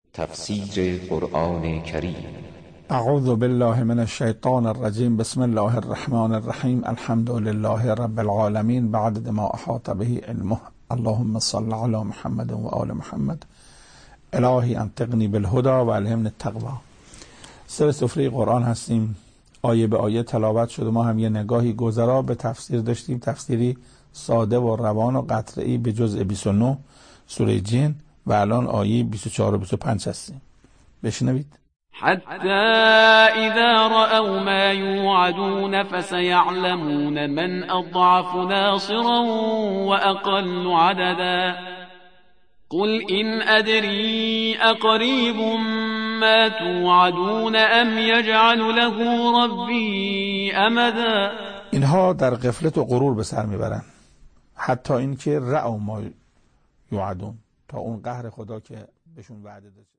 تفسیر قرآن کریم. اعوذ بالله من الشیطان الرجیم. بسم الله الرحمن الرحیم. الحمد لله رب العالمین بعدد ما احاط به علمه. اللهم صل علی محمد و آل محمد. الهی انطقنی بالهدى و الهمنی التقوی. سر سفره قرآن هستیم، آیه به آیه تلاوت شده. ما هم یه نگاهی گذرا به تفسیر داشتیم، تفسیری ساده و روان و قطعی به جزء 29 سوره جن و الان آیه 24 و 25 هستیم. بشنوید. حتى إذا رأوا ما يوعدون فسيعلمون من أضعف ناصرا وأقل عددا قل إن أدري أقريب ما توعدون أم يجعل له ربي أمدا. اینها در غفلت و غرور به سر میبرن حتی اینکه رأوا ما یوعدون، تا اون قهر خدا که بهشون وعده داده.